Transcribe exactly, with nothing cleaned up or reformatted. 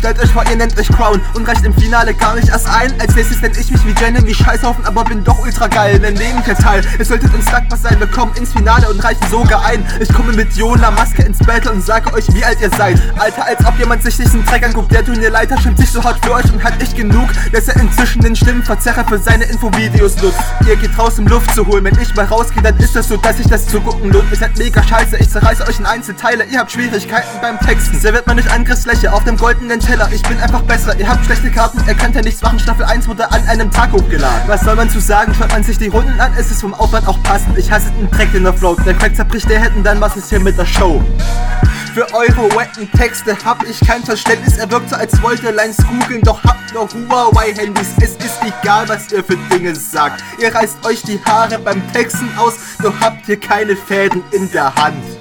stellt euch vor, ihr nennt euch Crown und reicht im Finale gar nicht erst ein. Als nächstes nenn ich mich wie Jenny, wie Scheißhaufen, aber bin doch ultra geil. Nen nebenher Teil, ihr solltet uns dankbar sein, wir kommen ins Finale und reichen sogar ein. Ich komme mit Jona Maske ins Battle und sage euch, wie alt ihr seid. Alter, als ob jemand sich diesen Dreck anguckt. Der Turnierleiter schämt sich so hart für euch und hat echt genug, dass er inzwischen den Stimmenverzerrer für seine Infovideos nutzt. Ihr geht raus, um Luft zu holen, wenn ich mal rausgehe, dann ist das so, dass sich das zugucken lohnt. Ihr seid mega scheiße, ich zerreiße euch in Einzelteile. Ihr habt Schwierigkeiten beim Texten, serviert man nicht Angriffsfläche auf dem goldenen Teller. Ich bin einfach besser, ihr habt schlechte Karten, ihr könnt ja nichts machen. Staffel eins wurde an einem Tag hochgeladen. Was soll man zu sagen, schaut man sich die Runden an, ist es vom Aufwand auch passend. Ich hasse den Dreck, den er float, der Crack zerbricht der hätten, dann was ist hier mit der Show? Für eure wacken Texte hab ich kein Verständnis. Er wirkt so, als wollt ihr Lines googeln, doch habt nur Huawei-Handys. Es ist egal, was ihr für Dinge sagt. Ihr reißt euch die Haare beim Texten aus, doch habt ihr keine Fäden in der Hand.